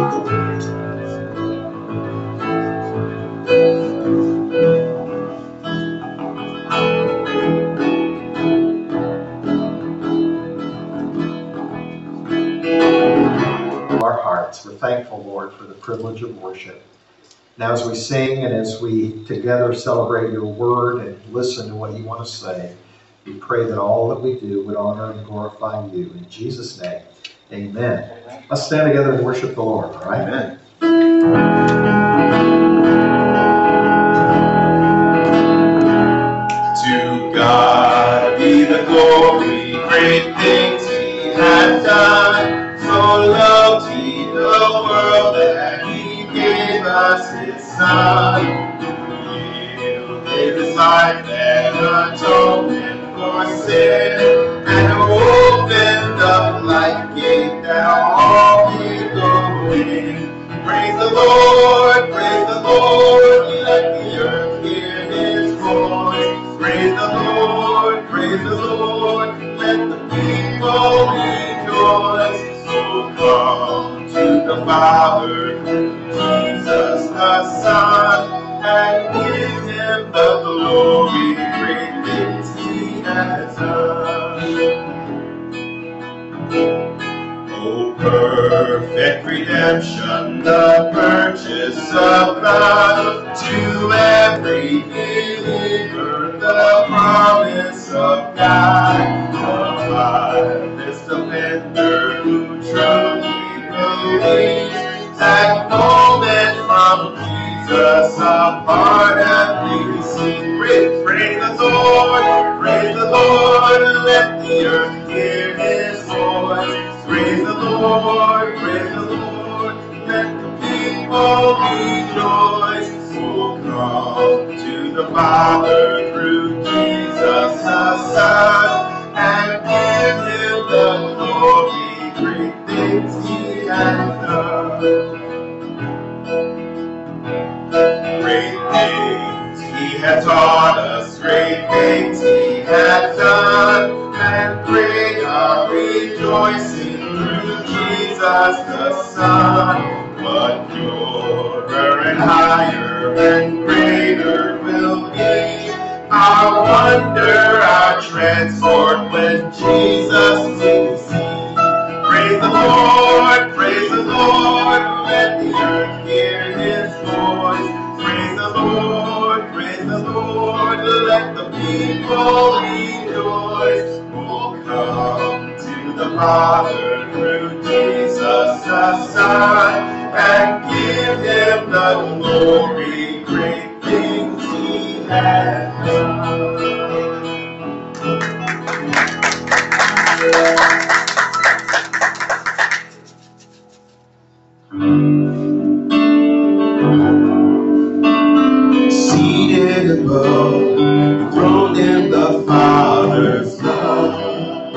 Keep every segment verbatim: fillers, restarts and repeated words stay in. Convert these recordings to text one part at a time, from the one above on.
We're thankful, Lord, for the privilege of worship. Now as we sing and as we together celebrate your word and listen to what you want to say, we pray that all that we do would honor and glorify you. In Jesus' name, amen. Let's stand together and worship the Lord, all right? Amen. To God be the glory, great things he has done. So loved he the world that he gave us his Son. Who gave his life and atonement for sin, and who opened up like gate that all may go in. Praise the Lord, praise the Lord, let the earth hear his voice. Praise the Lord, praise the Lord, let the people rejoice. So come to the Father through Jesus the Son, and give him the glory, great things he has done. Oh, perfect redemption, the purchase of love, to every believer, the promise of God. The vilest offender who truly believes that moment from Jesus apart and receive. Praise, praise the Lord, praise the Lord, and let the earth hear his voice. Praise the Lord, praise the Lord, let the people rejoice. Oh, come to the Father through Jesus the Son, and give him the glory, great things he has done. Great things he has taught us, great things he has done, and great our rejoicing through Jesus the Son. But purer and higher and greater will be our wonder, our transport when Jesus we see. Praise the Lord, praise the Lord, let the earth hear his voice. Praise the Lord, praise the Lord, let the people rejoice. Oh, come to the Father through Jesus the Son, and give him the glory, great things he has done. Seated above, enthroned in the Father's love,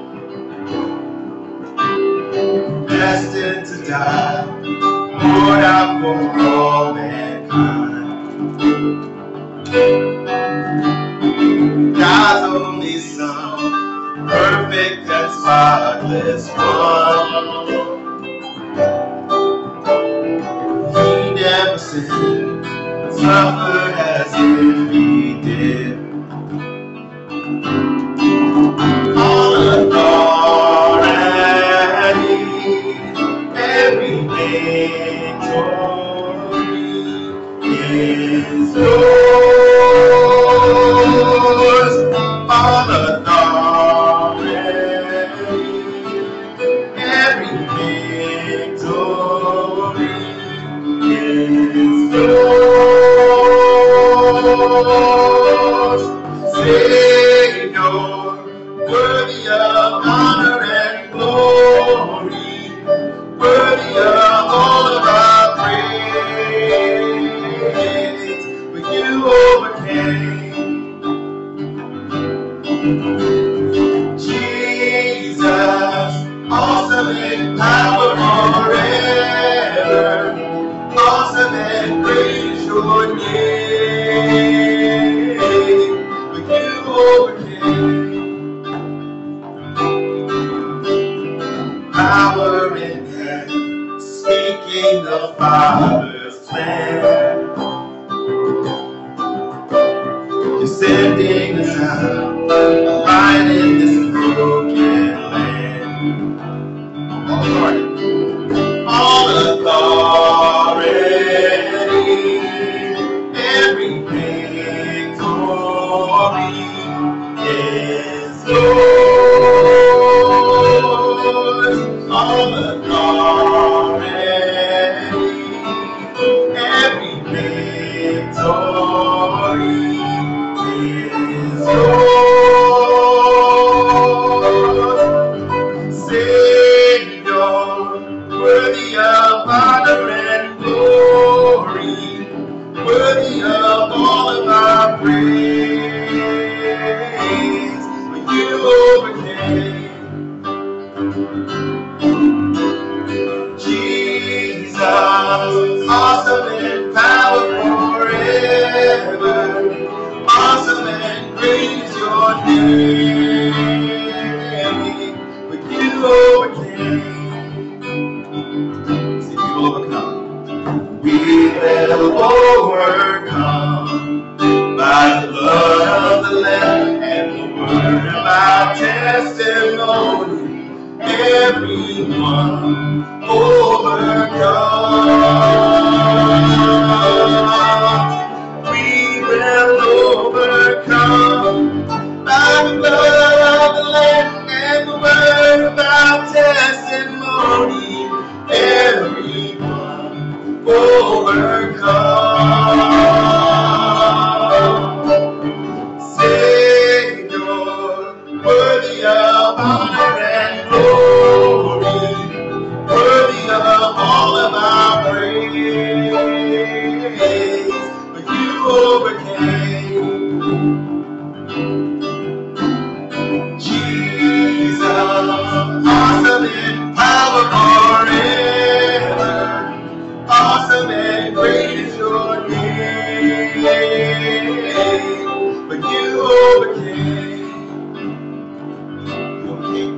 destined to die, poured out for all mankind. God's only Son, perfect and spotless one. He never sinned, suffered as if he did. All authority, every victory is yours. All authority, every victory is yours. Savior, worthy of honor and glory, worthy of all of our praise. fulfilling the Father's plan. You're sending us out, light in this broken land. All authority, every victory is yours. All authority, every victory is yours. Savior, worthy of honor and glory, worthy of all of our praise. But you overcame. Jesus, awesome in power forever, awesome and great is your name. But you overcame. See, we will overcome. We will overcome by the blood of the Lamb and the word of our testimony. Everyone overcome. We will overcome by the blood of the Lamb and the word of our testimony. Everyone overcome. Savior, worthy of honor and glory, worthy of all of our praise. But you overcame. Jesus, awesome in power forever, awesome and great is your name. But you overcame. You overcame.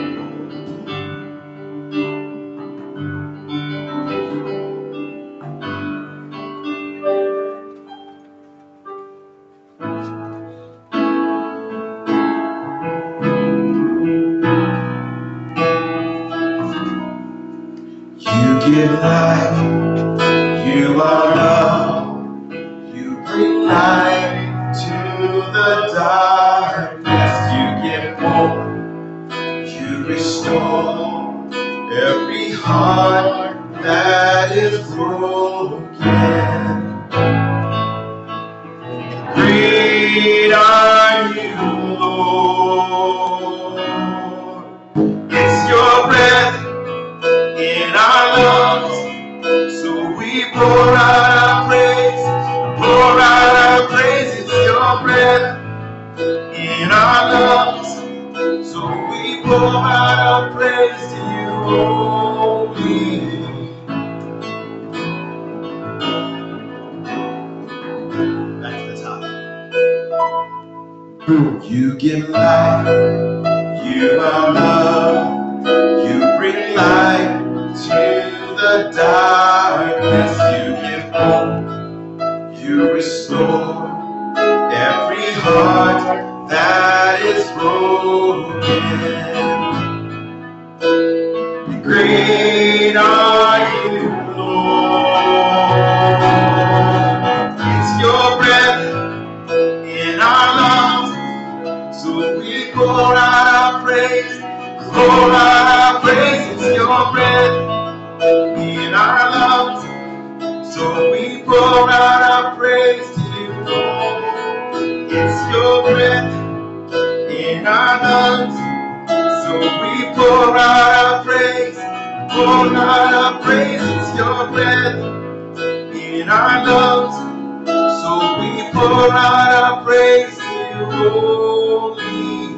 You give life, you are love, you bring light to the darkness, you give hope, you restore every heart that is broken. Great are you, Lord. It's your breath in our lungs, so we pour out our praise, pour out our praise. It's your breath in our lungs, so we pour out our praise to you only. Back to the top. You give life, you are love, you bring light to the darkness, you give hope, you restore every heart that is broken. Great are you, Lord. It's your breath in our lungs, so we pour out our praise, pour out our praise. It's your breath in our lungs, so we pour out our praise to you, Lord. It's your breath in our lungs, so we pour out our praise, pour out our praise. It's your breath in our lungs, so we pour out our praise to you only.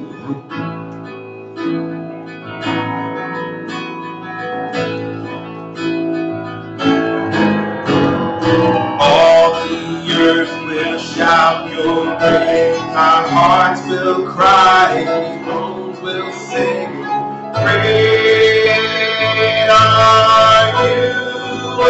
All the earth will shout your praise, our hearts will cry, bones will sing. Great are you,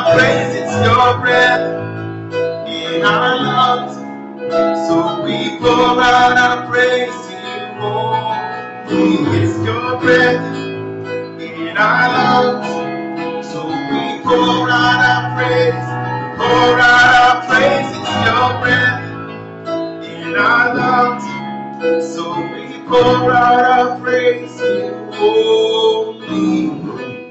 our praise, it's your breath in our lungs. So we pour out our praise to you, holy. It's your breath in our lungs. So we pour out our praise, pour out our praise. It's your breath in our lungs. So we pour out our praise to you, holy.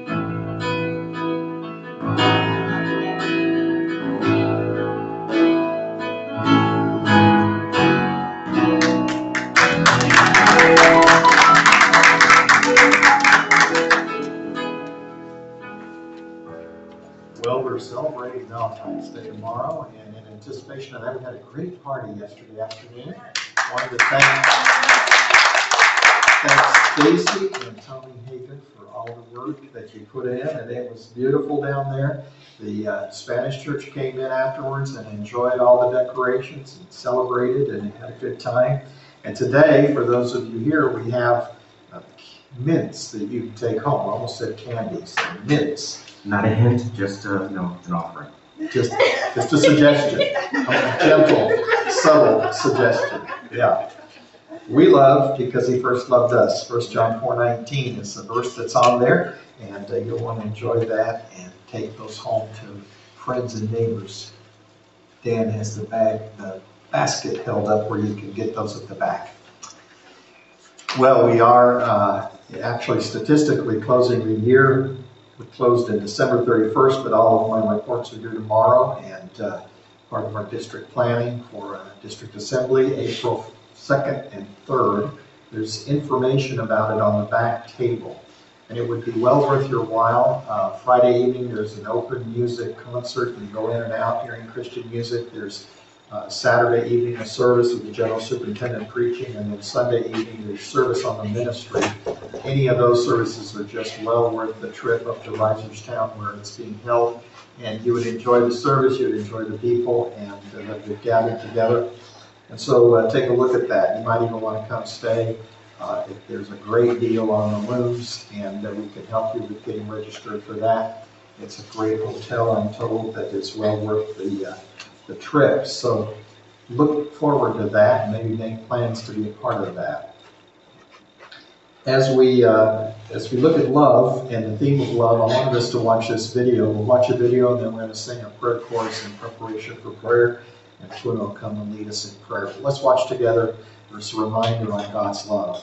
Well, we're celebrating Valentine's Day tomorrow, and in anticipation of that, we had a great party yesterday afternoon. Wanted to thank, thank Stacy and Tony Hagan for all the work that you put in, and it was beautiful down there. The uh, Spanish church came in afterwards and enjoyed all the decorations and celebrated and had a good time. And today, for those of you here, we have uh, mints that you can take home. I almost said candies, mints. Not a hint, just uh, no, an offering. Just, just a suggestion, a gentle, subtle suggestion. Yeah. We love because he first loved us. First John four nineteen is the verse that's on there, and uh, you'll want to enjoy that and take those home to friends and neighbors. Dan has the bag, the basket held up where you can get those at the back. Well, we are uh, actually statistically closing the year. We closed in December thirty-first, but all of my reports are due tomorrow, and uh, part of our district planning for uh, district assembly, April second and third. There's information about it on the back table, and it would be well worth your while. Uh, Friday evening, there's an open music concert. You can go in and out hearing Christian music. There's uh, Saturday evening a service with the general superintendent preaching, and then Sunday evening there's service on the ministry. Any of those services are just well worth the trip up to Reisterstown where it's being held, and you would enjoy the service, you would enjoy the people, and uh, that they've gathered together. And so uh, take a look at that. You might even want to come stay. Uh, if there's a great deal on the rooms, and uh, we can help you with getting registered for that. It's a great hotel, I'm told, that is well worth the, uh, the trip. So look forward to that, and maybe make plans to be a part of that. As we, uh, as we look at love and the theme of love, I wanted us to watch this video. We'll watch a video, and then we're going to sing a prayer chorus in preparation for prayer, and Twin will come and lead us in prayer. But let's watch together. There's a reminder on God's love.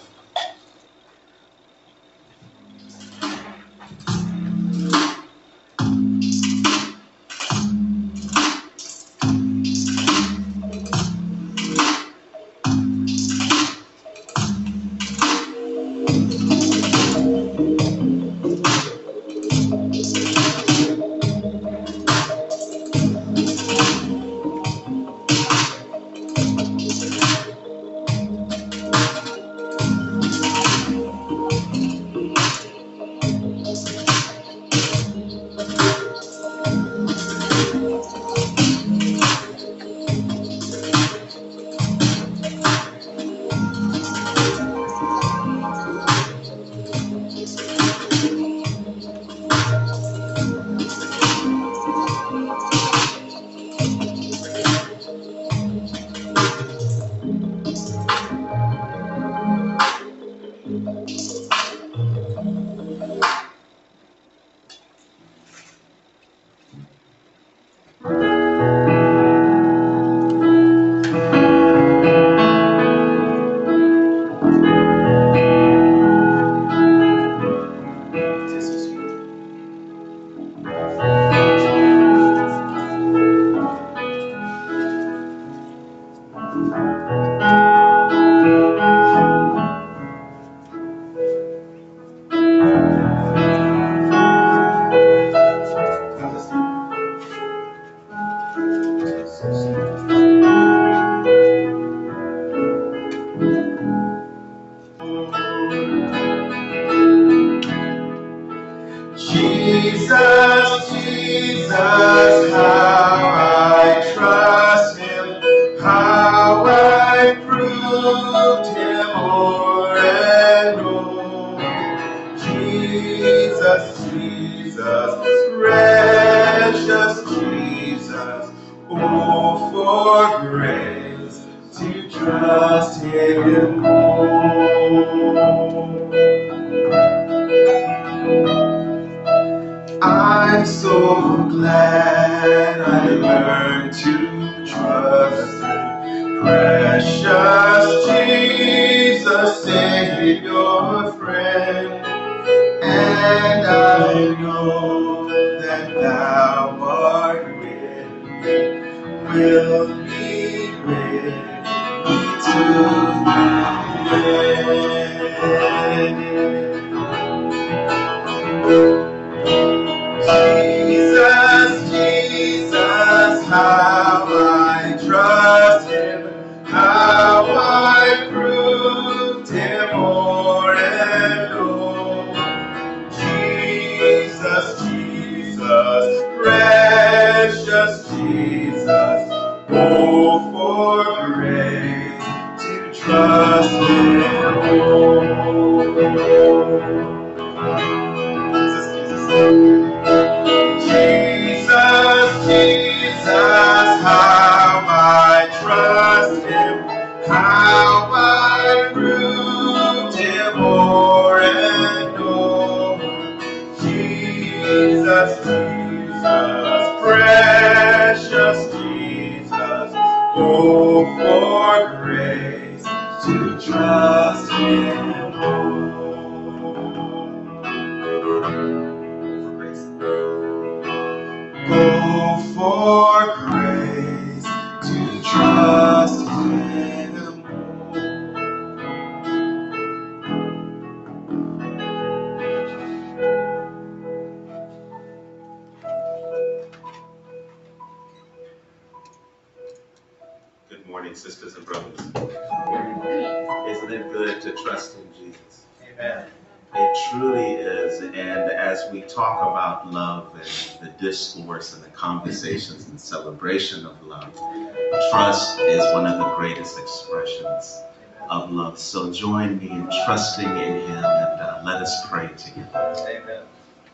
precious Jesus. Oh, for grace to trust Him more. I'm so glad I learned to trust Him. Precious Jesus, Savior, friend. And I know that Thou art with me, will be with me to the end. Jesus, Jesus, how I trust Him, how I proved Him o'er and o'er. Jesus, Jesus, precious Jesus, oh, for grace to trust Him more. Jesus, Jesus. Jesus, Jesus, how I trust Him, how I proved Him o'er and o'er. Jesus, Jesus, precious Jesus, oh, for grace to trust Him more. Oh, for grace to trust Him more. Good morning, sisters and brothers. Isn't it good to trust in Jesus? Amen. It truly is, and as we talk about love and the discourse and the conversations and celebration of love, trust is one of the greatest expressions of love. So join me in trusting in Him, and uh, let us pray together.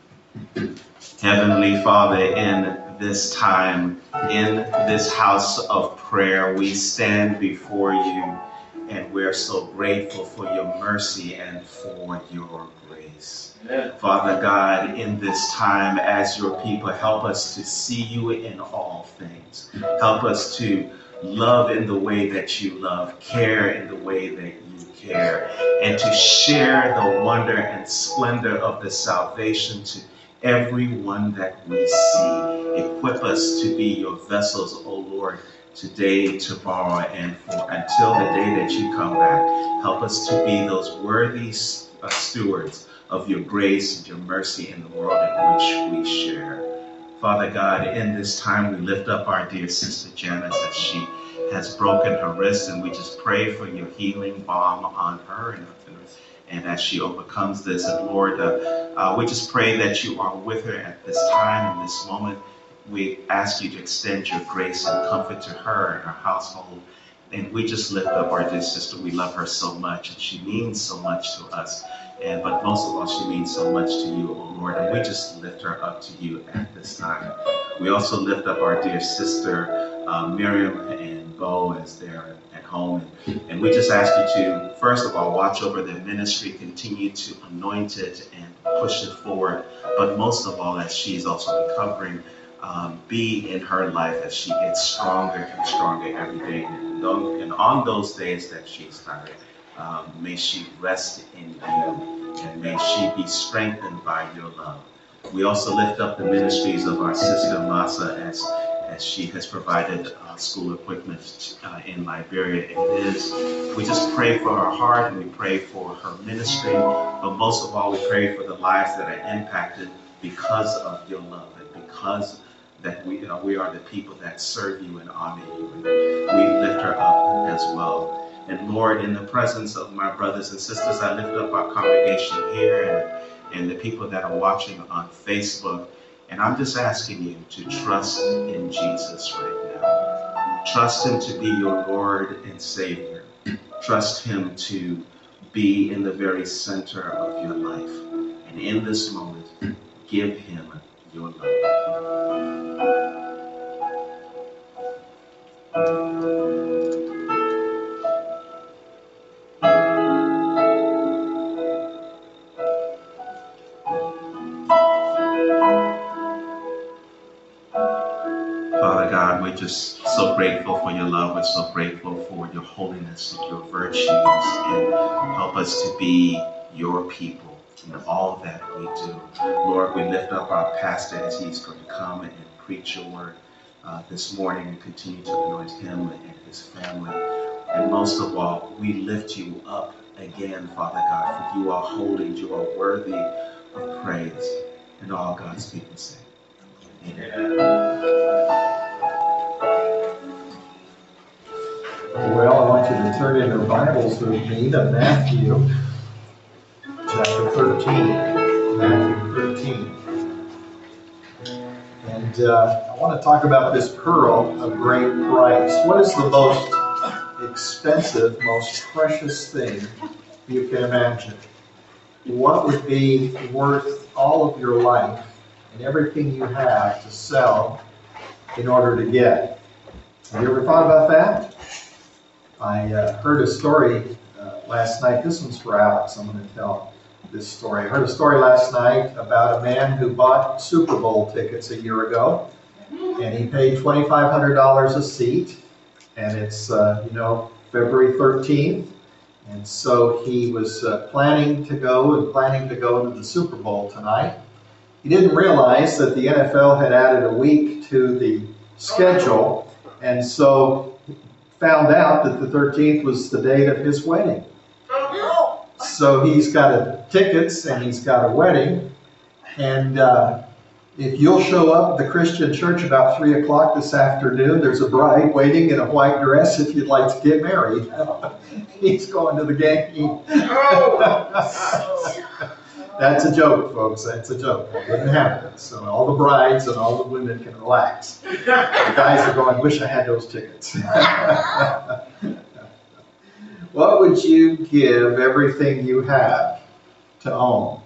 Amen. Heavenly Father, in this time, in this house of prayer, we stand before you, and we're so grateful for your mercy and for your grace. Amen. Father God, in this time, as your people, help us to see you in all things. Help us to love in the way that you love, care in the way that you care, and to share the wonder and splendor of the salvation to everyone that we see. Equip us to be your vessels, O Lord, today, tomorrow, and for until the day that you come back. Help us to be those worthy uh, stewards of your grace and your mercy in the world in which we share. Father God, in this time we lift up our dear sister Janice as she has broken her wrist, and we just pray for your healing balm on her and, and as she overcomes this. And Lord, uh, uh, we just pray that you are with her at this time, in this moment. We ask you to extend your grace and comfort to her and her household. And we just lift up our dear sister. We love her so much, and she means so much to us. And but most of all, she means so much to you, O Lord. And we just lift her up to you at this time. We also lift up our dear sister, uh, Miriam and Bo, as they're at home. And, and we just ask you to, first of all, watch over their ministry, continue to anoint it and push it forward. But most of all, as she's also recovering, Um, be in her life as she gets stronger and stronger every day. And on, and on those days that she's tired, um, may she rest in you, and may she be strengthened by your love. We also lift up the ministries of our sister Masa as, as she has provided uh, school equipment uh, in Liberia. It is, we just pray for her heart, and we pray for her ministry, but most of all, we pray for the lives that are impacted because of your love, and because that we, you know, we are the people that serve you and honor you. And we lift her up as well. And Lord, in the presence of my brothers and sisters, I lift up our congregation here and, and the people that are watching on Facebook. And I'm just asking you to trust in Jesus right now. Trust him to be your Lord and Savior. Trust him to be in the very center of your life. And in this moment, give him your love. Father God, we're just so grateful for your love. We're so grateful for your holiness and your virtues, and help us to be your people in all that we do. Lord, we lift up our pastor as he's going to come and preach your word uh, this morning, and continue to anoint him and his family. And most of all, we lift you up again, Father God, for you are holy, you are worthy of praise. And all God's people say, amen. Well, I want you to turn in your Bibles with me to Matthew chapter thirteen. Matthew thirteen. And uh, I want to talk about this pearl of great price. What is the most expensive, most precious thing you can imagine? What would be worth all of your life and everything you have to sell in order to get? Have you ever thought about that? I uh, heard a story uh, last night. This one's for Alex. I'm going to tell this story. I heard a story last night about a man who bought Super Bowl tickets a year ago, and he paid twenty-five hundred dollars a seat, and it's, uh, you know, February thirteenth, and so he was uh, planning to go and planning to go to the Super Bowl tonight. He didn't realize that the N F L had added a week to the schedule, and so found out that the thirteenth was the date of his wedding. So he's got a, tickets and he's got a wedding, and uh, if you'll show up at the Christian church about three o'clock this afternoon, there's a bride waiting in a white dress if you'd like to get married. He's going to the game. That's a joke, folks. That's a joke. It didn't happen. So all the brides and all the women can relax. The guys are going, wish I had those tickets. What would you give everything you have to own?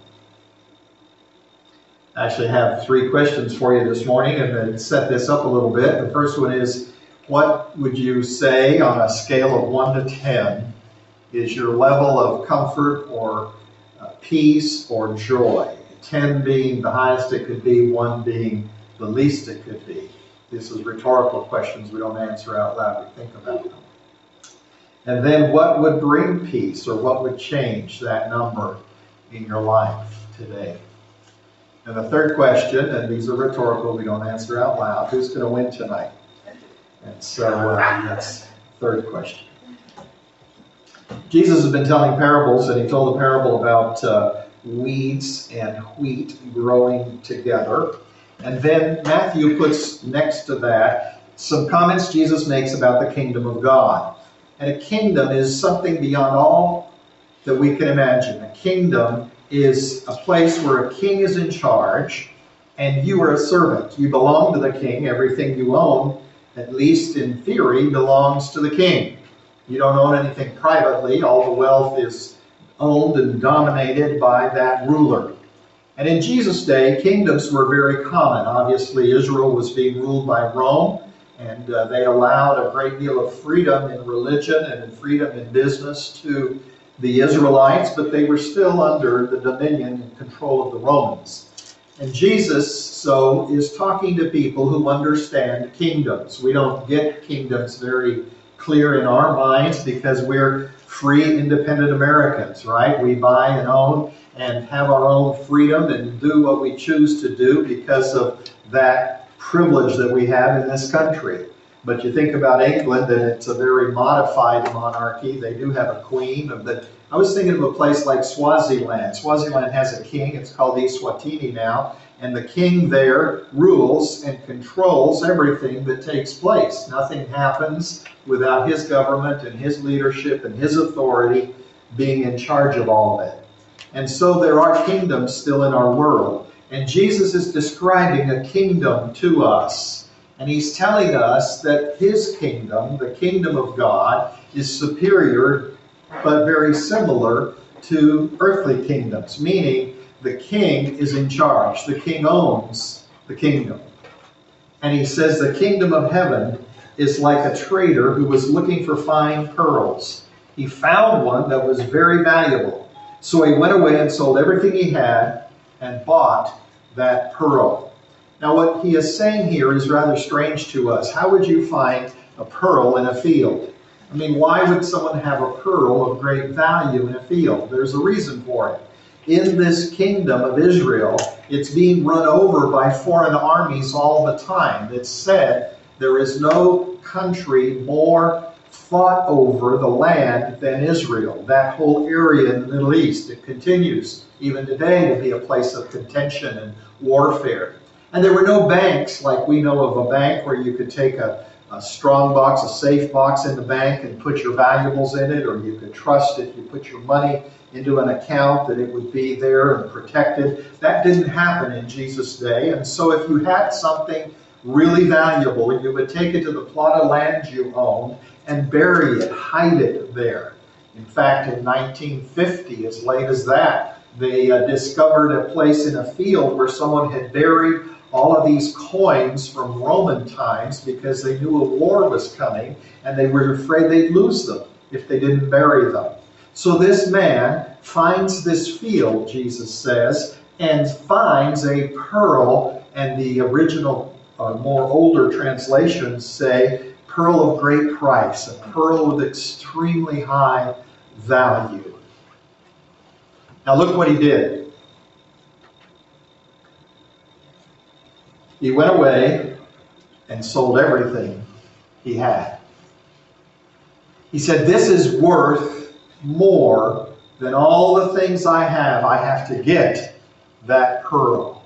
I actually have three questions for you this morning, and then set this up a little bit. The first one is, what would you say on a scale of one to ten is your level of comfort or uh, peace or joy? ten being the highest it could be, one being the least it could be. This is rhetorical questions we don't answer out loud, we think about them. And then what would bring peace, or what would change that number in your life today? And the third question, and these are rhetorical, we don't answer out loud, who's going to win tonight? And so uh, that's the third question. Jesus has been telling parables, and he told a parable about uh, weeds and wheat growing together. And then Matthew puts next to that some comments Jesus makes about the kingdom of God. And a kingdom is something beyond all that we can imagine. A kingdom is a place where a king is in charge, and you are a servant. You belong to the king. Everything you own, at least in theory, belongs to the king. You don't own anything privately. All the wealth is owned and dominated by that ruler. And in Jesus' day, kingdoms were very common. Obviously, Israel was being ruled by Rome, and uh, they allowed a great deal of freedom in religion and freedom in business to the Israelites, but they were still under the dominion and control of the Romans. And Jesus, so, is talking to people who understand kingdoms. We don't get kingdoms very clear in our minds because we're free, independent Americans, right? We buy and own and have our own freedom and do what we choose to do because of that privilege that we have in this country. But you think about England, and it's a very modified monarchy. They do have a queen. Of the, I was thinking of a place like Swaziland. Swaziland has a king. It's called Eswatini now. And the king there rules and controls everything that takes place. Nothing happens without his government and his leadership and his authority being in charge of all of it. And so there are kingdoms still in our world. And Jesus is describing a kingdom to us. And he's telling us that his kingdom, the kingdom of God, is superior but very similar to earthly kingdoms, meaning the king is in charge. The king owns the kingdom. And he says the kingdom of heaven is like a trader who was looking for fine pearls. He found one that was very valuable. So he went away and sold everything he had and bought that pearl. Now what he is saying here is rather strange to us. How would you find a pearl in a field? I mean, why would someone have a pearl of great value in a field? There's a reason for it. In this kingdom of Israel, it's being run over by foreign armies all the time. It's said there is no country more fought over the land than Israel. That whole area in the Middle East, it continues even today to be a place of contention and warfare. And there were no banks like we know of a bank where you could take a, a strong box, a safe box in the bank and put your valuables in it, or you could trust if you put your money into an account that it would be there and protected. That didn't happen in Jesus' day. And so if you had something really valuable, you would take it to the plot of land you owned and bury it, hide it there. In fact, in nineteen fifty, as late as that, they uh, discovered a place in a field where someone had buried all of these coins from Roman times because they knew a war was coming and they were afraid they'd lose them if they didn't bury them. So this man finds this field, Jesus says, and finds a pearl, and the original or more older translations say pearl of great price, a pearl with extremely high value. Now look what he did. He went away and sold everything he had. He said, this is worth more than all the things I have. I have to get that pearl.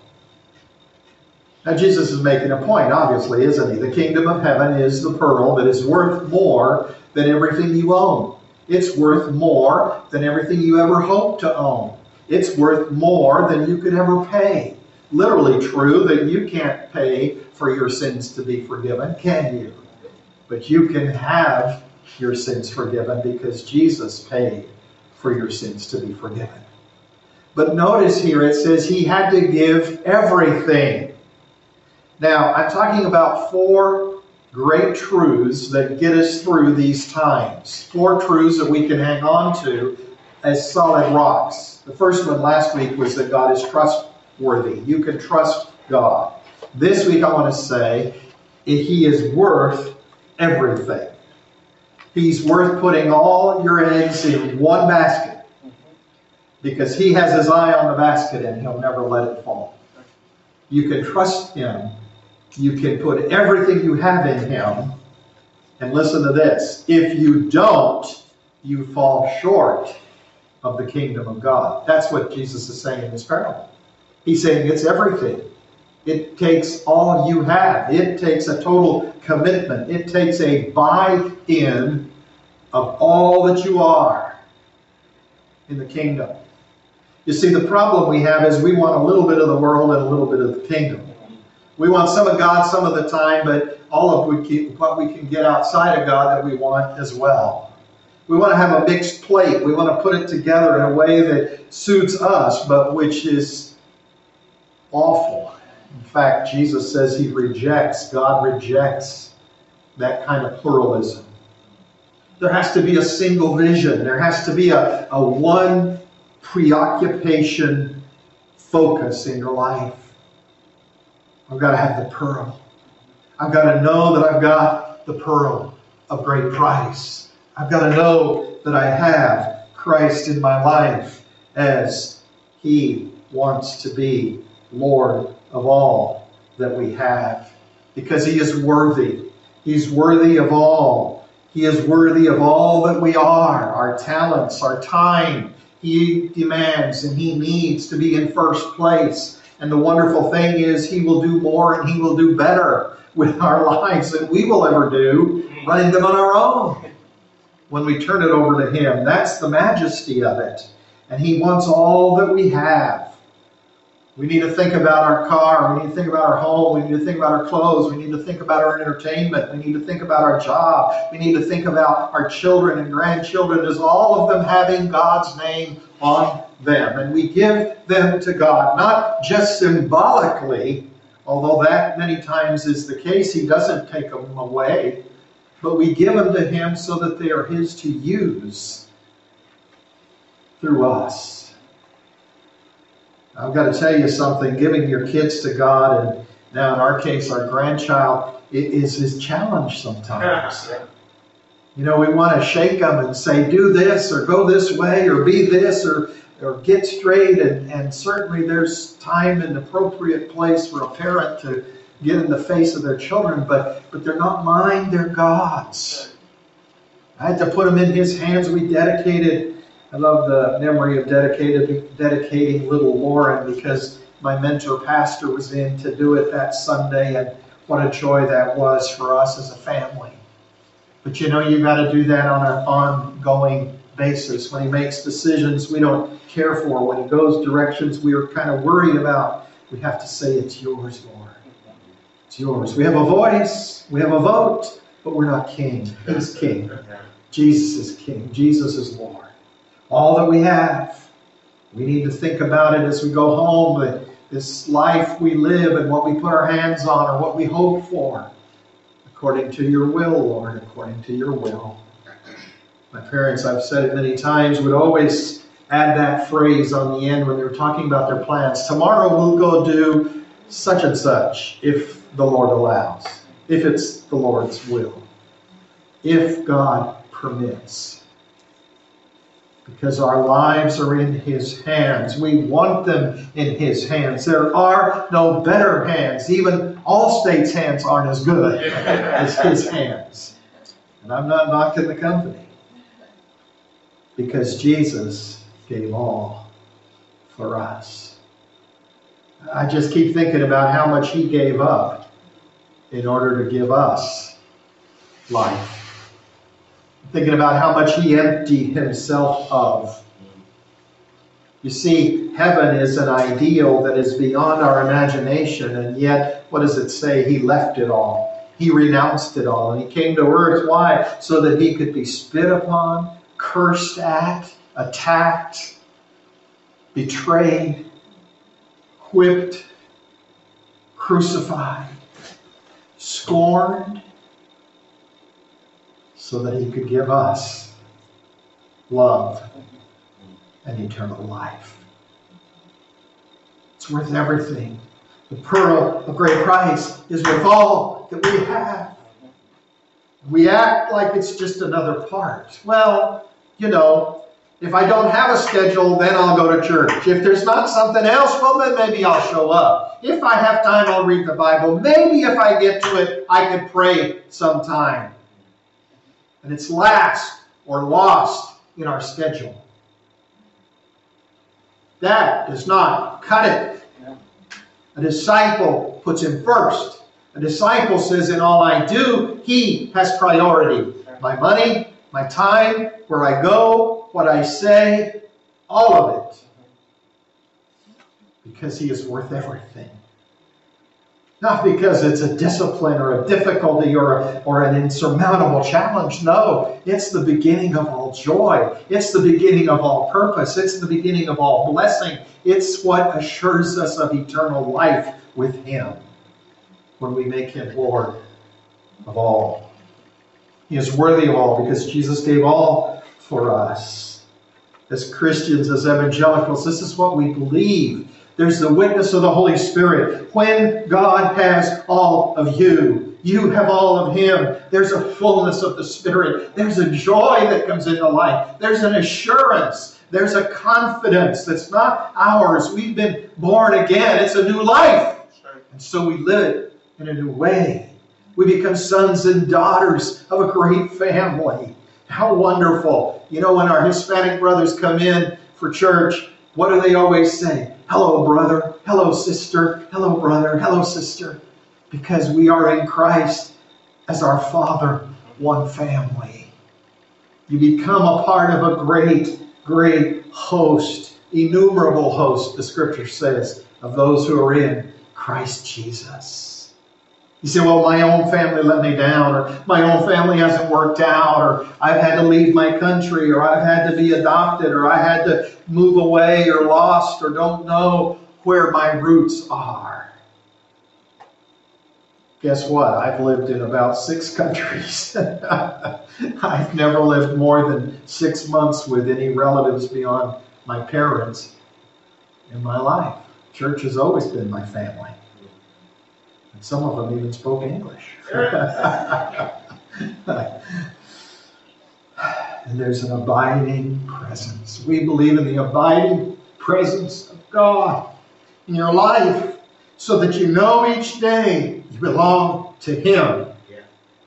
Now Jesus is making a point, obviously, isn't he? The kingdom of heaven is the pearl that is worth more than everything you own. It's worth more than everything you ever hoped to own. It's worth more than you could ever pay. Literally true that you can't pay for your sins to be forgiven, can you? But you can have your sins forgiven because Jesus paid for your sins to be forgiven. But notice here it says he had to give everything. Now, I'm talking about four great truths that get us through these times. Four truths that we can hang on to as solid rocks. The first one last week was that God is trustworthy. You can trust God. This week I want to say he is worth everything. He's worth putting all your eggs in one basket because he has his eye on the basket and he'll never let it fall. You can trust him. You can put everything you have in him. And listen to this. If you don't, you fall short of the kingdom of God. That's what Jesus is saying in this parable. He's saying it's everything. It takes all you have. It takes a total commitment. It takes a buy-in of all that you are in the kingdom. You see, the problem we have is we want a little bit of the world and a little bit of the kingdom. We want some of God some of the time, but all of what we can get outside of God that we want as well. We want to have a mixed plate. We want to put it together in a way that suits us, but which is awful. In fact, Jesus says he rejects, God rejects that kind of pluralism. There has to be a single vision. There has to be a, a one preoccupation focus in your life. I've got to have the pearl. I've got to know that I've got the pearl of great price. I've got to know that I have Christ in my life as he wants to be Lord of all that we have. Because he is worthy. He's worthy of all. He is worthy of all that we are. Our talents, our time. He demands and he needs to be in first place. And the wonderful thing is he will do more and he will do better with our lives than we will ever do running them on our own. When we turn it over to him, that's the majesty of it. And he wants all that we have. We need to think about our car. We need to think about our home. We need to think about our clothes. We need to think about our entertainment. We need to think about our job. We need to think about our children and grandchildren as all of them having God's name on them. And we give them to God, not just symbolically, although that many times is the case. He doesn't take them away. But we give them to him so that they are his to use through us. I've got to tell you something. Giving your kids to God and Now, in our case, our grandchild i- is his challenge sometimes. You know, we want to shake them and say, do this, or go this way, or be this, or, or get straight. And, and certainly there's time and appropriate place for a parent to get in the face of their children, but, but they're not mine, they're God's. I had to put them in his hands. We dedicated, I love the memory of dedicated, dedicating little Lauren, because my mentor pastor was in to do it that Sunday, and what a joy that was for us as a family. But you know, you got to do that on an ongoing basis. When he makes decisions we don't care for, when he goes directions we are kind of worried about, we have to say, it's yours, Lord. It's yours. We have a voice, we have a vote, but we're not king. He's king. Jesus is king. Jesus is Lord. All that we have, we need to think about it as we go home, that this life we live and what we put our hands on or what we hope for, according to your will, Lord, according to your will. My parents, I've said it many times, would always add that phrase on the end when they were talking about their plans. Tomorrow we'll go do such and such, if the Lord allows, if it's the Lord's will, if God permits. Because our lives are in his hands. We want them in his hands. There are no better hands. Even Allstate's hands aren't as good as his hands. And I'm not knocking the company. Because Jesus gave all for us. I just keep thinking about how much he gave up in order to give us life. Thinking about how much he emptied himself of. You see, heaven is an ideal that is beyond our imagination, and yet, what does it say? He left it all. He renounced it all, and he came to earth. Why? So that he could be spit upon, cursed at, attacked, betrayed, whipped, crucified, scorned, so that he could give us love and eternal life. It's worth everything. The pearl of great price is worth all that we have. We act like it's just another part. Well, you know, if I don't have a schedule, then I'll go to church. If there's not something else, well, then maybe I'll show up. If I have time, I'll read the Bible. Maybe if I get to it, I can pray sometime. And it's last or lost in our schedule. That does not cut it. A disciple puts him first. A disciple says, in all I do, he has priority. My money, my time, where I go, what I say, all of it. Because he is worth everything. Not because it's a discipline or a difficulty or, a, or an insurmountable challenge. No, it's the beginning of all joy. It's the beginning of all purpose. It's the beginning of all blessing. It's what assures us of eternal life with him when we make him Lord of all. He is worthy of all because Jesus gave all for us. As Christians, as evangelicals, this is what we believe. There's the witness of the Holy Spirit. When God has all of you, you have all of him. There's a fullness of the Spirit. There's a joy that comes into life. There's an assurance. There's a confidence that's not ours. We've been born again. It's a new life. And so we live it in a new way. We become sons and daughters of a great family. How wonderful. You know, when our Hispanic brothers come in for church, what do they always say? Hello, brother. Hello, sister. Hello, brother. Hello, sister. Because we are in Christ as our Father, one family. You become a part of a great, great host, innumerable host, the Scripture says, of those who are in Christ Jesus. You say, well, my own family let me down, or my own family hasn't worked out, or I've had to leave my country, or I've had to be adopted, or I had to move away, or lost, or don't know where my roots are. Guess what? I've lived in about six countries. I've never lived more than six months with any relatives beyond my parents in my life. Church has always been my family. And some of them even spoke English. And there's an abiding presence. We believe in the abiding presence of God in your life so that you know each day you belong to Him. Yeah.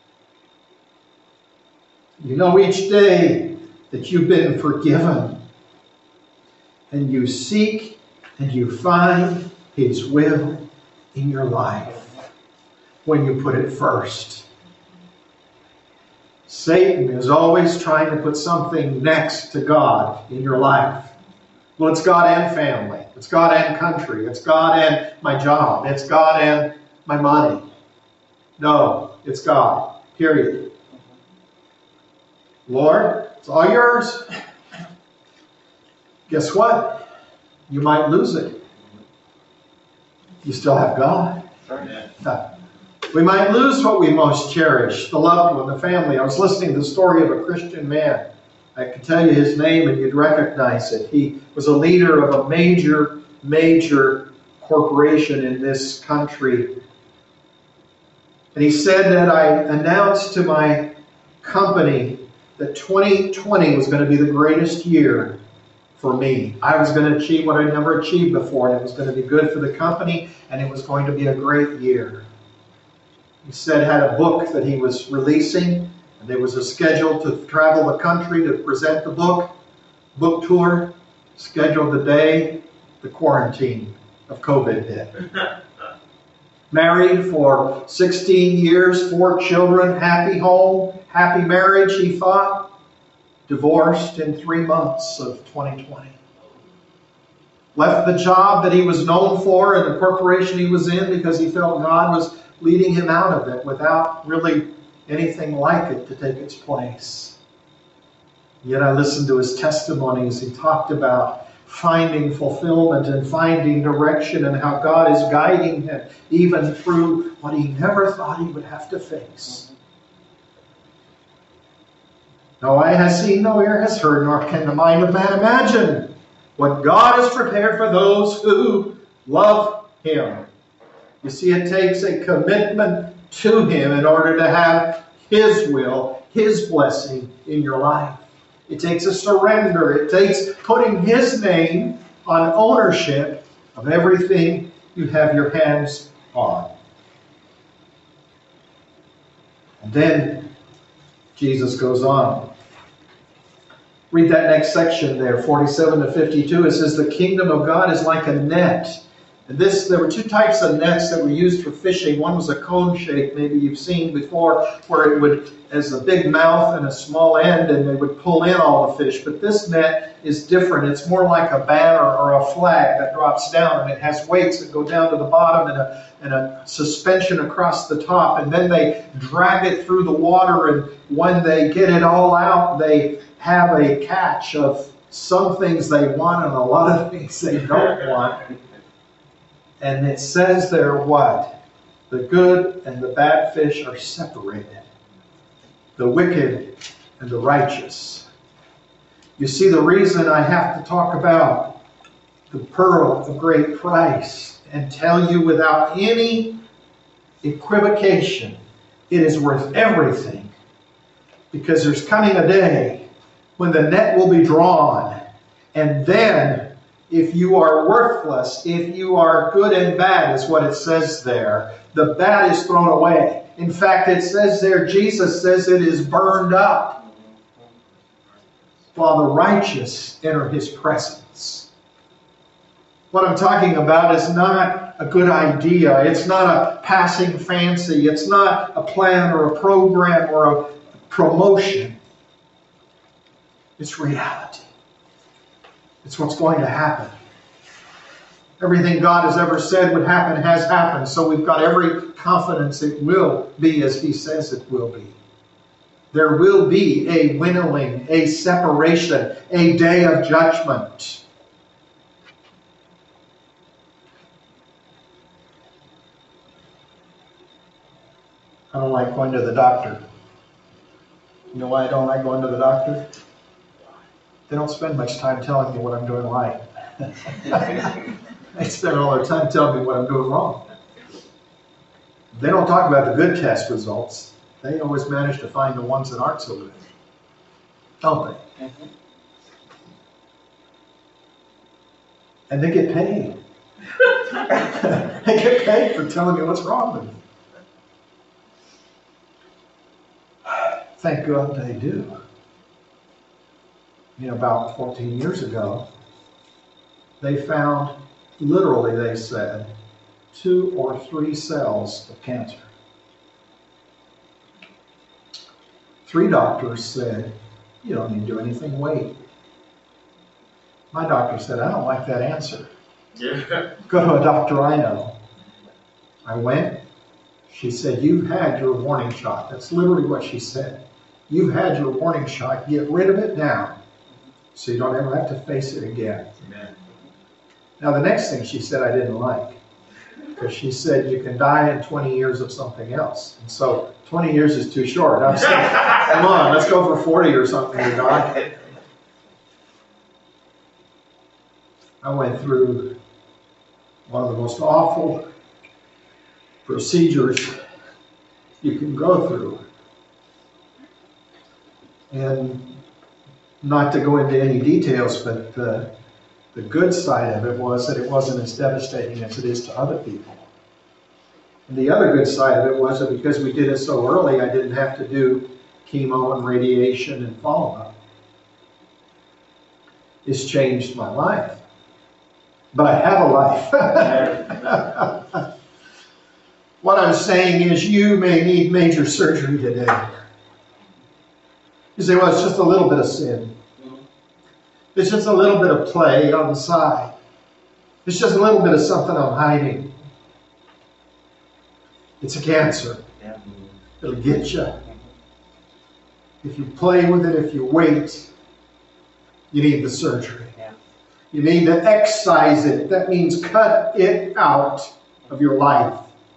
You know each day that you've been forgiven. And you seek and you find His will in your life when you put it first. Satan is always trying to put something next to God in your life. Well, it's God and family. It's God and country. It's God and my job. It's God and my money. No, it's God. Period. Lord, it's all yours. Guess what? You might lose it. You still have God. Yeah. We might lose what we most cherish, the loved one, the family. I was listening to the story of a Christian man. I could tell you his name and you'd recognize it. He was a leader of a major, major corporation in this country. And he said that I announced to my company that twenty twenty was going to be the greatest year for me. I was going to achieve what I'd never achieved before, and it was going to be good for the company, and it was going to be a great year. He said had a book that he was releasing, and there was a schedule to travel the country to present the book, book tour, scheduled the day the quarantine of COVID hit. Married for sixteen years, four children, happy home, happy marriage, he thought. Divorced in three months of twenty twenty. Left the job that he was known for and the corporation he was in because he felt God was leading him out of it without really anything like it to take its place. Yet I listened to his testimonies. He talked about finding fulfillment and finding direction and how God is guiding him even through what he never thought he would have to face. No eye has seen, no ear has heard, nor can the mind of man imagine what God has prepared for those who love Him. You see, it takes a commitment to Him in order to have His will, His blessing in your life. It takes a surrender. It takes putting His name on ownership of everything you have your hands on. And then Jesus goes on. Read that next section there, forty-seven to fifty-two. It says, the kingdom of God is like a net. And this, there were two types of nets that were used for fishing. One was a cone shape, maybe you've seen before, where it would, as a big mouth and a small end, and they would pull in all the fish. But this net is different. It's more like a banner or a flag that drops down, and it has weights that go down to the bottom and a, and a suspension across the top. And then they drag it through the water, and when they get it all out, they have a catch of some things they want and a lot of things they don't want. And it says there what? The good and the bad fish are separated. The wicked and the righteous. You see, the reason I have to talk about the pearl of great price and tell you without any equivocation, it is worth everything. Because there's coming a day when the net will be drawn, and then if you are worthless, if you are good and bad, is what it says there, the bad is thrown away. In fact, it says there, Jesus says it is burned up, while the righteous enter His presence. What I'm talking about is not a good idea. It's not a passing fancy. It's not a plan or a program or a promotion. It's reality. It's what's going to happen. Everything God has ever said would happen has happened, so we've got every confidence it will be as He says it will be. There will be a winnowing, a separation, a day of judgment. I don't like going to the doctor. You know why I don't like going to the doctor? They don't spend much time telling me what I'm doing right. They spend all their time telling me what I'm doing wrong. They don't talk about the good test results. They always manage to find the ones that aren't so good. Don't they? Mhm. And they get paid. They get paid for telling me what's wrong with me. Thank God they do. You know, about fourteen years ago, they found, literally they said, two or three cells of cancer. Three doctors said, you don't need to do anything, wait. My doctor said, I don't like that answer. Yeah. Go to a doctor I know. I went. She said, you've had your warning shot. That's literally what she said. You've had your warning shot. Get rid of it now so you don't ever have to face it again. Amen. Now, the next thing she said I didn't like, because she said you can die in twenty years of something else. And so twenty years is too short. I'm saying, come on, let's go for forty or something to die. I went through one of the most awful procedures you can go through. And not to go into any details, but uh, the good side of it was that it wasn't as devastating as it is to other people. And the other good side of it was that because we did it so early, I didn't have to do chemo and radiation and follow-up. It's changed my life. But I have a life. What I'm saying is you may need major surgery today. You say, well, it's just a little bit of sin. It's just a little bit of play on the side. It's just a little bit of something I'm hiding. It's a cancer. Yeah. It'll get you. If you play with it, if you wait, you need the surgery. Yeah. You need to excise it. That means cut it out of your life.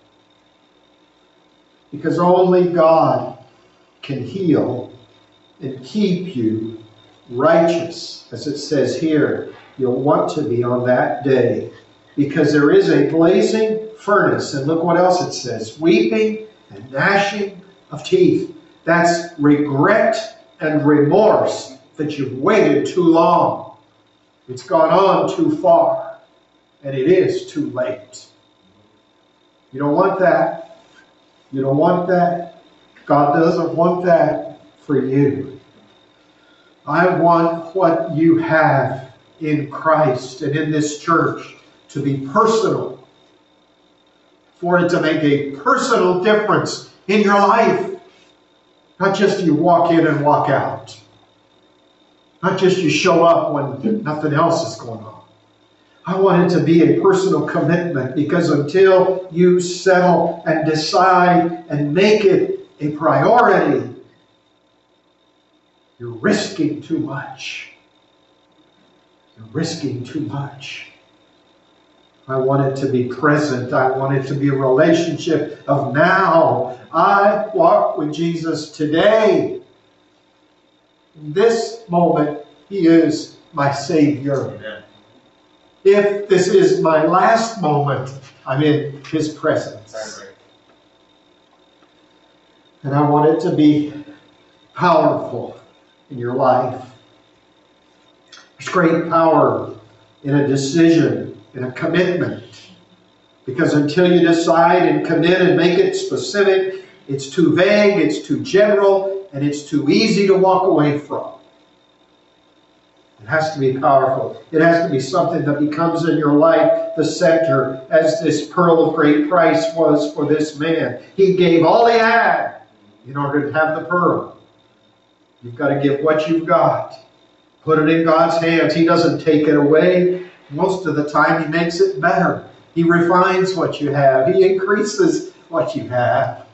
Because only God can heal and keep you righteous, as it says here. You'll want to be on that day. Because there is a blazing furnace. And look what else it says. Weeping and gnashing of teeth. That's regret and remorse that you've waited too long. It's gone on too far. And it is too late. You don't want that. You don't want that. God doesn't want that for you. I want what you have in Christ and in this church to be personal. For it to make a personal difference in your life. Not just you walk in and walk out. Not just you show up when nothing else is going on. I want it to be a personal commitment, because until you settle and decide and make it a priority, you're risking too much. You're risking too much. I want it to be present. I want it to be a relationship of now. I walk with Jesus today. In this moment, He is my Savior. Amen. If this is my last moment, I'm in His presence. And I want it to be powerful in your life. There's great power in a decision, in a commitment. Because until you decide and commit and make it specific, it's too vague, it's too general, and it's too easy to walk away from. It has to be powerful. It has to be something that becomes in your life the center, as this pearl of great price was for this man. He gave all he had in order to have the pearl. You've got to give what you've got. Put it in God's hands. He doesn't take it away. Most of the time, He makes it better. He refines what you have. He increases what you have.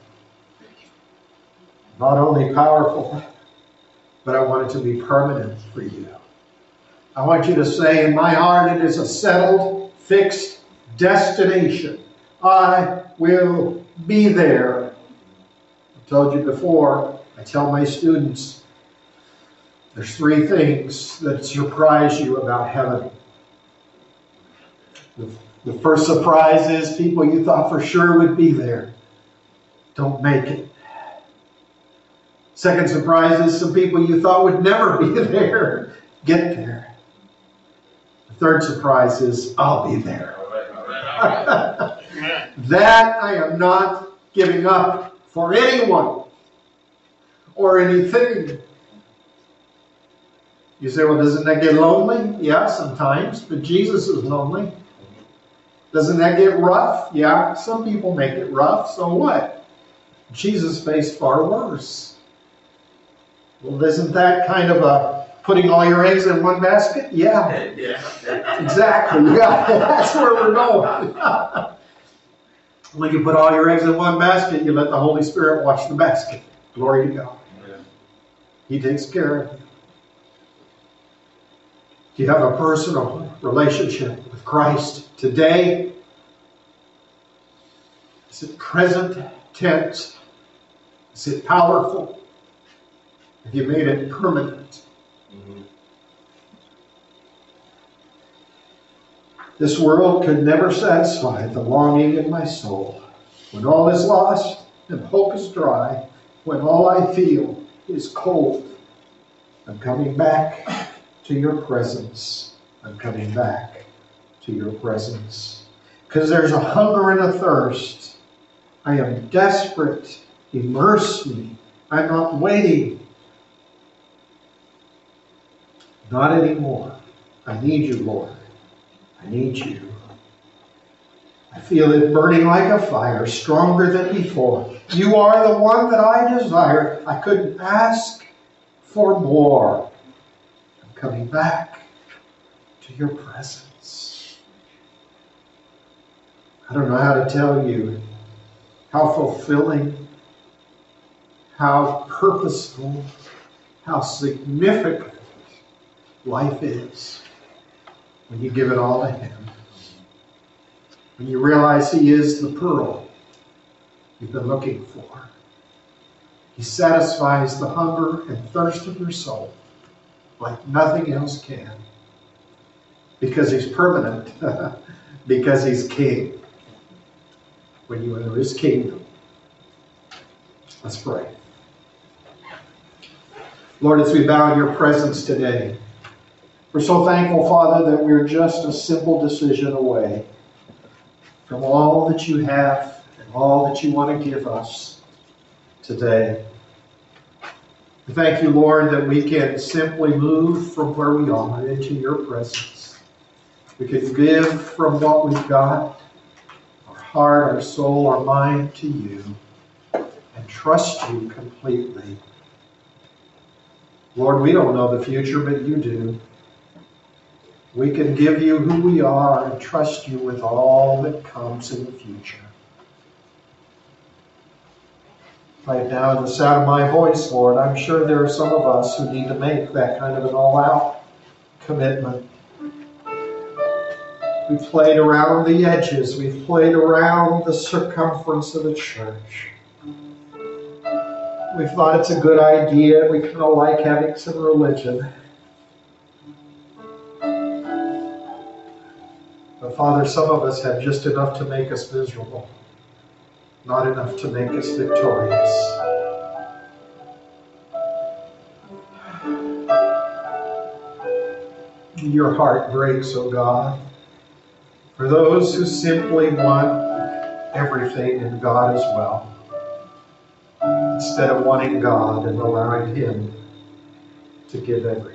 Not only powerful, but I want it to be permanent for you. I want you to say, in my heart, it is a settled, fixed destination. I will be there. I told you before, I tell my students, there's three things that surprise you about heaven. The, the first surprise is people you thought for sure would be there. don't make it. Second surprise is some people you thought would never be there get there. The third surprise is I'll be there. That I am not giving up for anyone or anything. You say, well, doesn't that get lonely? Yeah, sometimes, but Jesus is lonely. Doesn't that get rough? Yeah, some people make it rough, so what? Jesus faced far worse. Well, isn't that kind of a putting all your eggs in one basket? Yeah, Yeah. exactly. Yeah, that's where we're going. When you put all your eggs in one basket, you let the Holy Spirit watch the basket. Glory to God. Yeah. He takes care of you. Do you have a personal relationship with Christ today? Is it present tense? Is it powerful? Have you made it permanent? Mm-hmm. This world could never satisfy the longing in my soul. When all is lost and hope is dry, when all I feel is cold, I'm coming back to your presence. I'm coming back to your presence. Because there's a hunger and a thirst. I am desperate. Immerse me. I'm not waiting. Not anymore. I need you, Lord. I need you. I feel it burning like a fire, stronger than before. You are the one that I desire. I couldn't ask for more. I'm coming back to your presence. I don't know how to tell you how fulfilling, how purposeful, how significant life is when you give it all to Him. When you realize He is the pearl you've been looking for. He satisfies the hunger and thirst of your soul like nothing else can. Because He's permanent. Because He's King. When you enter His kingdom. Let's pray. Lord, as we bow in your presence today, we're so thankful, Father, that we're just a simple decision away from all that you have and all that you want to give us today. We thank you, Lord, that we can simply move from where we are into your presence. We can give from what we've got, our heart, our soul, our mind to you, and trust you completely. Lord, we don't know the future, but you do. We can give you who we are and trust you with all that comes in the future. Right now, in the sound of my voice, Lord, I'm sure there are some of us who need to make that kind of an all-out commitment. We've played around the edges. We've played around the circumference of the church. We thought it's a good idea. We kind of like having some religion. But Father, some of us have just enough to make us miserable, not enough to make us victorious. Your heart breaks, oh God, for those who simply want everything and God as well, instead of wanting God and allowing Him to give everything.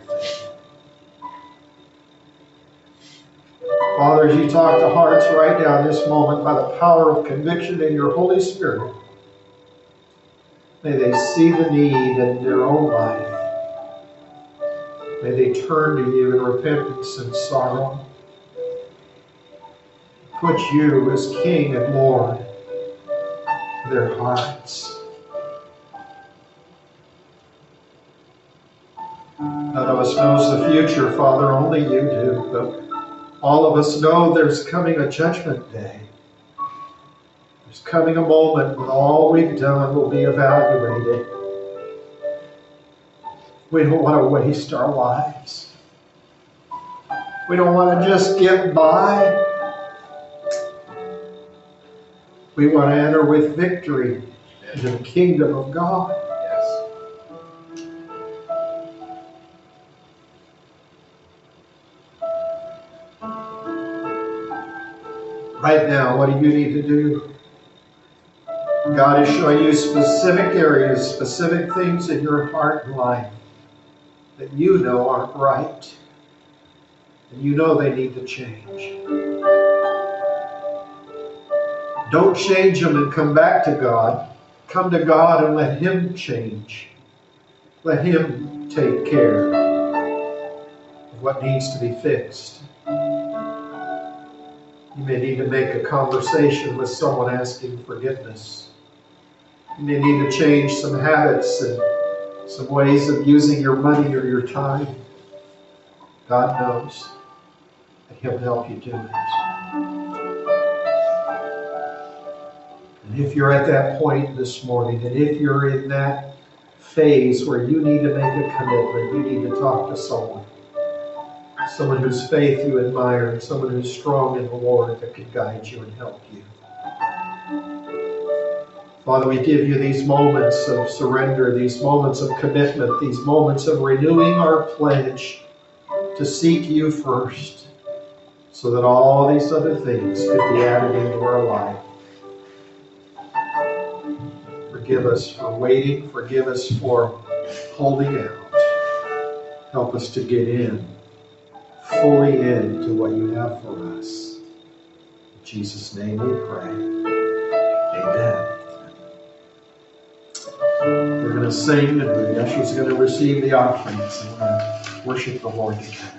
Father, as you talk to hearts right now in this moment by the power of conviction in your Holy Spirit, may they see the need in their own life. May they turn to you in repentance and sorrow. Put you as King and Lord in their hearts. None of us knows the future, Father, only you do. But all of us know there's coming a judgment day. There's coming a moment when all we've done will be evaluated. We don't want to waste our lives. We don't want to just get by. We want to enter with victory into the kingdom of God. Yes. Right now, what do you need to do? God is showing you specific areas, specific things in your heart and life that you know aren't right. And you know they need to change. Don't change them and come back to God. Come to God and let Him change. Let Him take care of what needs to be fixed. You may need to make a conversation with someone asking forgiveness. You may need to change some habits and some ways of using your money or your time. God knows, and He'll help you do it. And if you're at that point this morning, and if you're in that phase where you need to make a commitment, you need to talk to someone. Someone whose faith you admire, and someone who's strong in the Lord that can guide you and help you. Father, we give you these moments of surrender, these moments of commitment, these moments of renewing our pledge to seek you first, so that all these other things could be added into our life. Forgive us for waiting. Forgive us for holding out. Help us to get in, fully into what you have for us. In Jesus' name we pray. Amen. We're going to sing, and the ushers are going to receive the offerings, and we're going to worship the Lord together.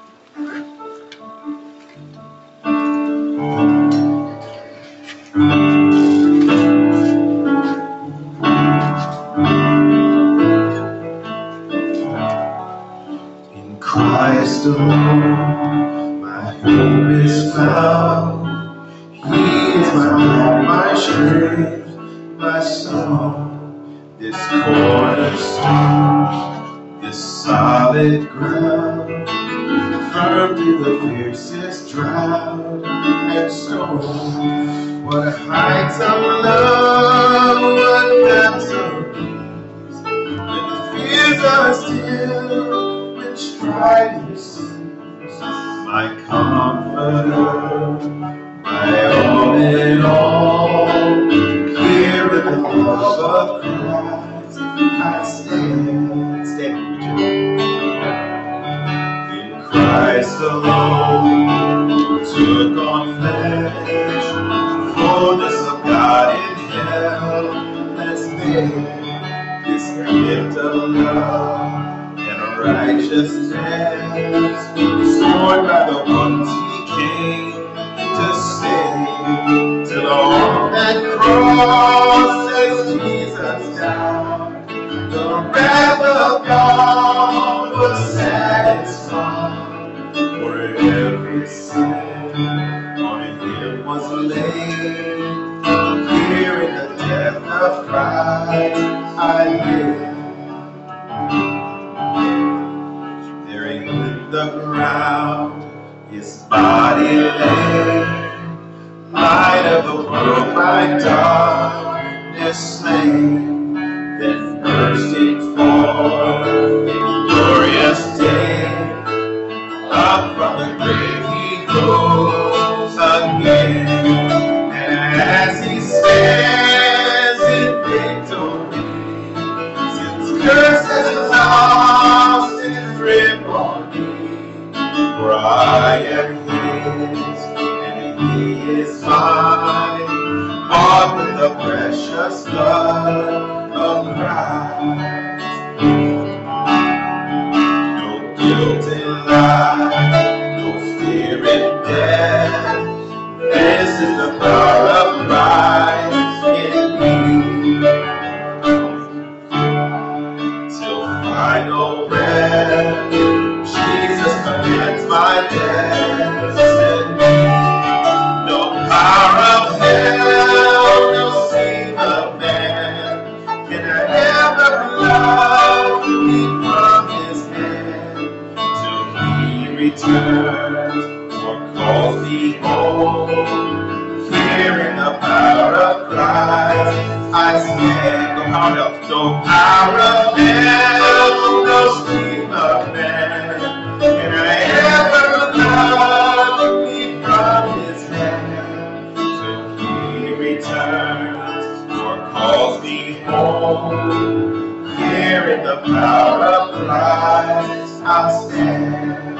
In Christ alone, my hope is found. He is my rock, my strength, my song. This cornerstone, this solid ground, firm through the fiercest drought and storm. What heights of love, what depths of peace, when the fears are still, when strife cease. My comforter, my all in all, here in the love of Christ I stand, stand in Christ alone, who took on flesh, fullness of God in helpless man, this gift of love and righteousness, scorned by the ones He came to save, till on that cross as Jesus died, the wrath of God was satisfied, for every sin on Him was laid. Here in the death of Christ I live. There in the ground His body lay, light of the world, my darkness slain, then bursting forth in glorious day, up from the grave He rose again, and as He stands in victory, since curse has lost its grip on me, for I am His, He is mine, bought with the precious blood of Christ. No guilt in life, no fear in death. This is the power of Christ in me. Till final breath, Jesus commands my destiny. No power of hell, no seed of man can ever love me from His hand, till He returns or calls me home. Here in the power of Christ I I stand. No power of hell, no power of hell, no scheme of man, can I ever love me from his hand till he returns or calls me home. Here in the power of Christ I'll stand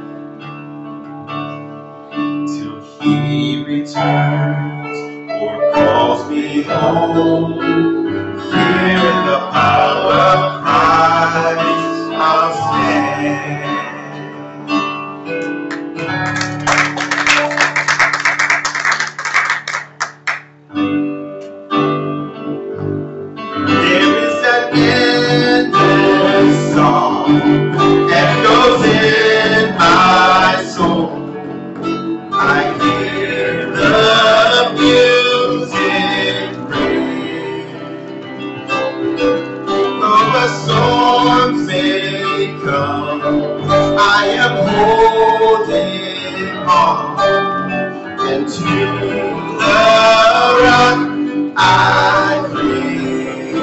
till he returns or calls me home. Here in the power of Christ I'll stand. There is an endless song that goes in my soul. I hear the music ring. Though the storms may come, I am holding on, and to the rock I cling.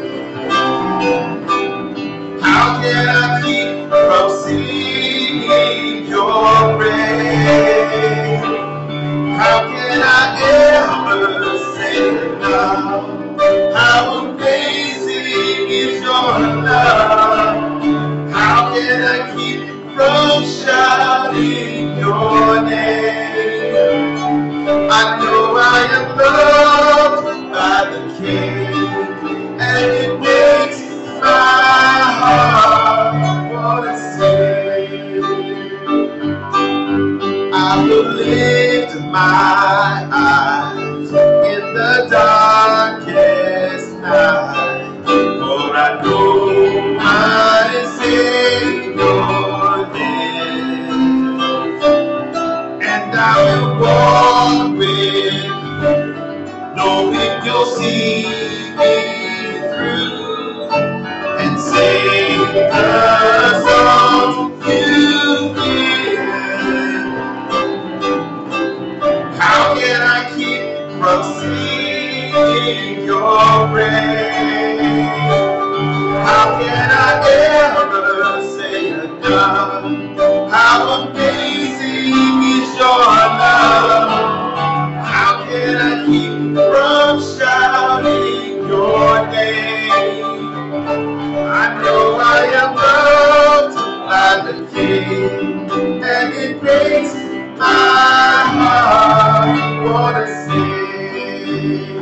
How can I keep from singing your praise? How can I ever say enough? How amazing is your love? How can I keep from shouting your name? I know I am loved by the King, and it makes my heart wanna sing. I will lift my eyes in the darkest night, for I know my Savior lives, and I will walk with you, knowing you'll see me through, and sing the songs you give. How can I keep from singing your praise? How can I ever say enough? How amazing is your love? How can I keep from shouting your name? I know I am loved by the King, and it makes my heart wanna sing.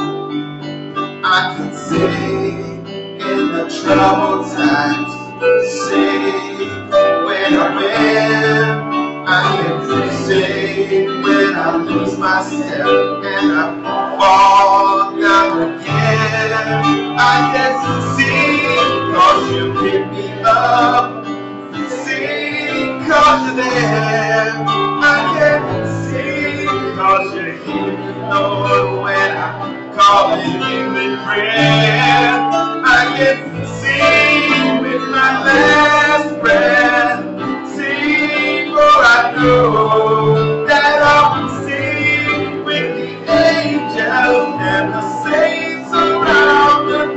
I can sing in the troubled times, sing when I win. I can sing when I lose myself and I fall down again. I can sing 'cause you pick me up, sing 'cause you're there. I can sing 'cause you're here, Lord, when I'm calling you in prayer. I can sing with my last breath, sing for I know that I will sing with the angels and the saints around the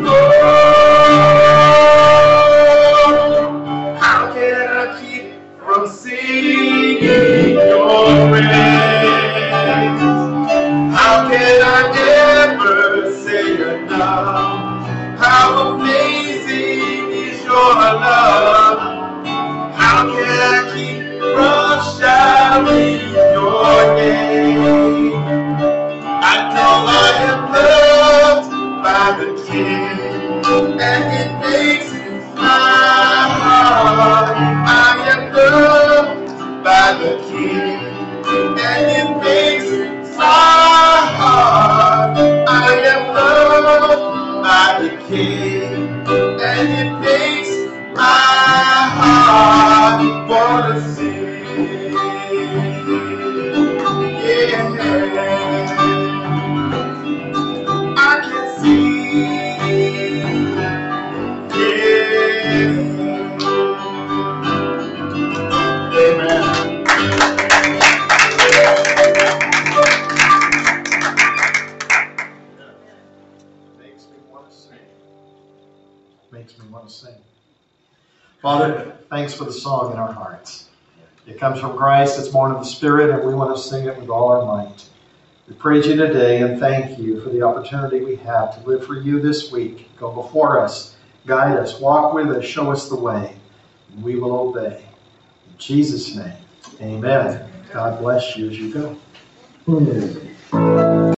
throne. How can I keep from singing your praise? How can I ever say enough? How amazing is your love? How can I keep from shouting your name? I know I am loved by the King, and it makes my heart. I am loved by the King, and it makes my heart. I am loved by the King, and it makes my heart wanna sing. Yeah, I can sing. Yeah, amen. Makes makes me want to sing. Father, thanks for the song in our hearts. It comes from Christ, it's born of the Spirit, and we want to sing it with all our might. We praise you today and thank you for the opportunity we have to live for you this week. Go before us, guide us, walk with us, show us the way, and we will obey. In Jesus' name, amen. God bless you as you go.